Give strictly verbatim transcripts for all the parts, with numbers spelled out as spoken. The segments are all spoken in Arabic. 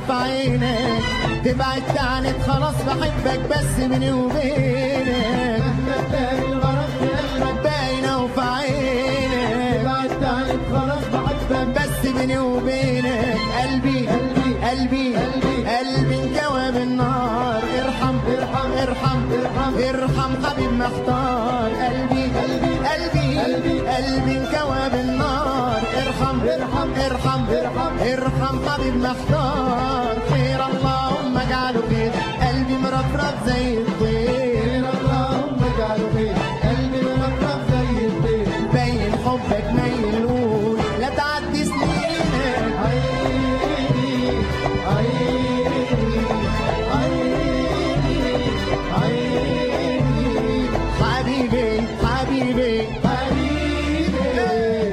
وفي عينك، تبعد تعنت خلاص بحبك بس بيني وبينك. مهما تلاقي الغرام في قلبك باينة وفي عينك، تبعد تعنت خلاص بحبك بس بيني وبينك. قلبي قلبي قلبي قلبي قلبي انكوى بالنار، ارحم ارحم ارحم ارحم ارحم حبيب محتار. قلبي قلبي قلبي قلبي قلبي انكوى بالنار، ارحم ارحم ارحم ارحم ارحم حبيب محتار. خير اللهم اجعله خير، قلبي مرفرف زي الطير. خير اللهم اجعله خير، قلبي مرفرف زي الطير. باين حبك ميلول لا تعدي سنينك. عيني عيني عيني عيني حبيبي حبيبي حبيبي.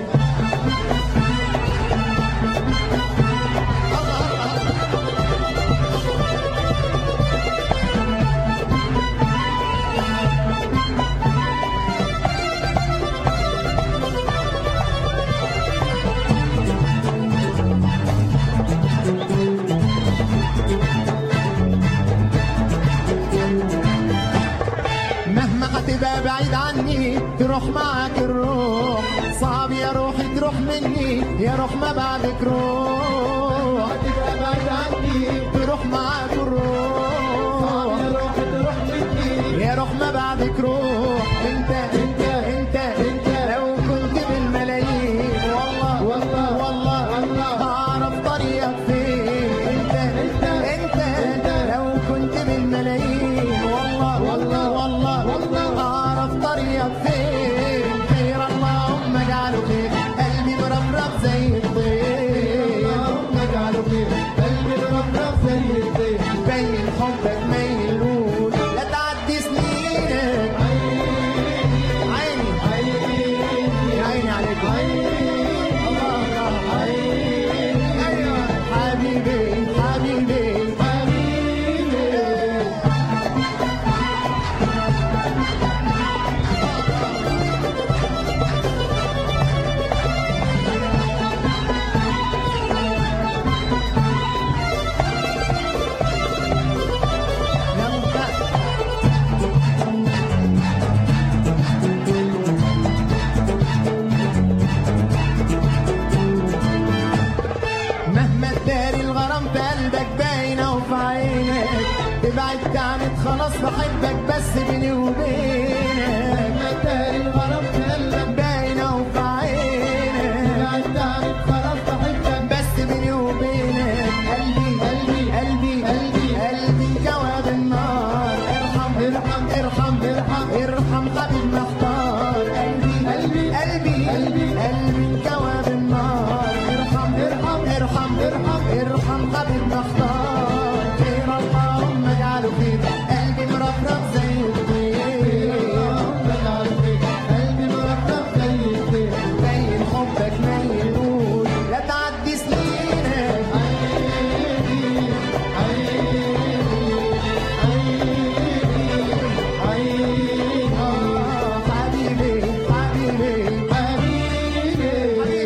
مهما هتبقى بعيد عني تروح معاك الروح، صعب يا روحي تروح مني يا روح ما بعدك روح. هتبقى بعيد عني تروح معاك الروح، يا روح تروح مني يا روح ما بعدك روح. انت انت انت انت لو كنت بالملايين والله والله والله والله هعرف طريقك فين. انت انت انت لو كنت بالملايين والله والله والله والله هعرف طريقك فين. خير اللهم اجعله خير، قلبي مرفرف زي الطير. اللهم اجعله خير، قلبي مرفرف زي الطير. باين حبك ميلول لا تعدي سنينك. عيني عيني يا عيني عليك الله الله. عيني ايوه حبيبي حبيبي حبيبي. يلا مهما تداري الغرام في قلبك باينة وفي عينك، تبعد تعنت خلاص بحبك بس بيني وبينك. مهما تاري الغرام في قلبك باينة وفي عينك، بعد تعرف خلاص بحبك بس بيني وبينك. قلبي قلبي قلبي قلبي قلبي انكوى بالنار، ارحم ارحم ارحم ارحم ارحم حبيب محتار. قلبي قلبي قلبي قلبي قلبي انكوى بالنار، ارحم ارحم ارحم ارحم ارحم حبيب محتار. خير اللهم اجعله خير، قلبي مرفرف زي الطير. اللهم اجعله خير، قلبي مرفرف زي الطير. باين حبك ميلول لا تعدي سنينك. عيني عيني عيني عيني آه حبيبي حبيبي حبيبي.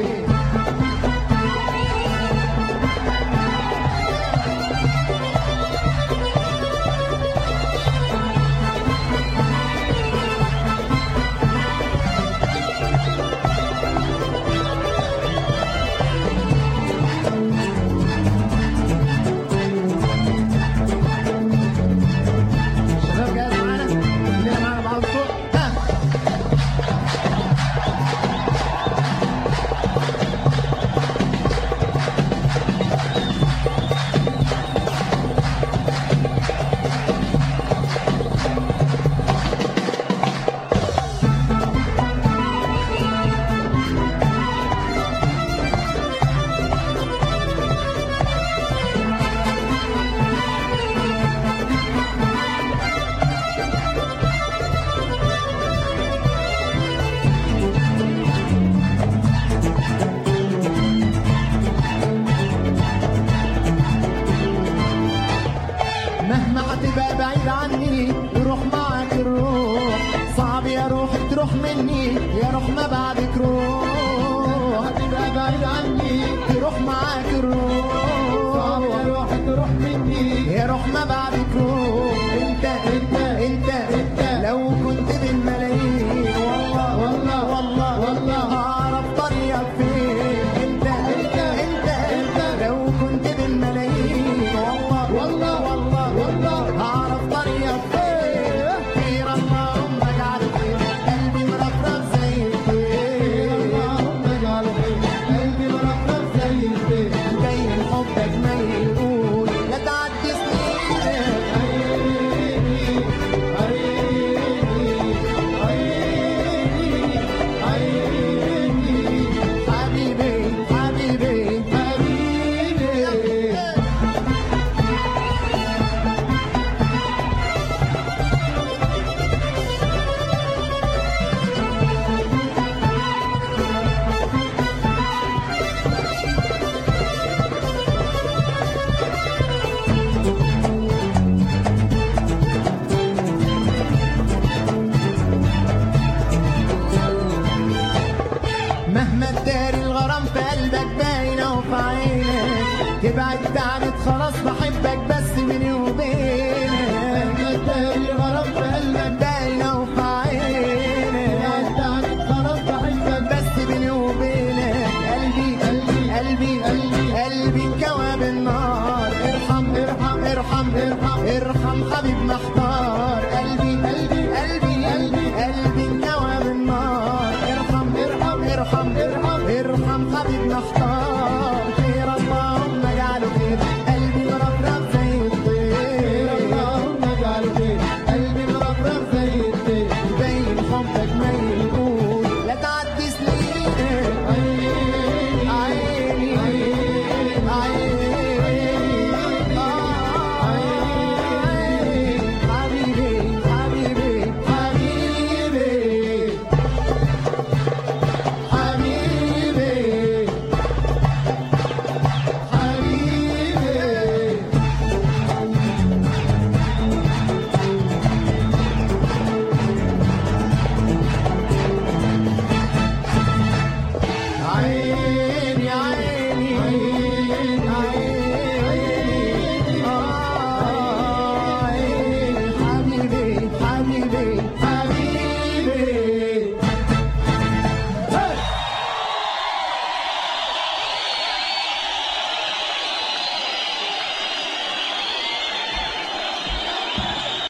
شباب جاهز معانا؟ كلنا معانا بعض الصوت. ها مهما هتبقى بعيد عني يروح معاك الروح، صعب يا روح تروح مني يا روح ما بعدك روح. هتبقى بعيد عني تروح معاك الروح، صعب يا روح تروح يا روح ما بعدك روح. انت انت انت انت لو كنت بالملايين والله والله والله والله هعرف طريقك فين. انت انت انت انت لو كنت بالملايين والله والله والله والله هعرف طريقك فين. خير اللهم اجعله خير قلبي مرفرف زي الخير. اللهم اجعله خير قلبي مرفرف زي الخير. جاي لحبك ما يقول لا تعدي سنين. عيني عيني عيني عيني حبيبي حبيبي حبيبي. مهما تداري الغرام في قلبك باينة وفي عينك. تبعد عنك خلاص بحبك بس بيني وبينك. مهما تداري الغرام في قلبك باينة وفي عينك. بعدت عنك خلاص بحبك بس بيني وبينك. قلبي قلبي قلبي قلبي قلبي انكوى بالنار. ارحم ارحم ارحم ارحم ارحم حبيب محتار.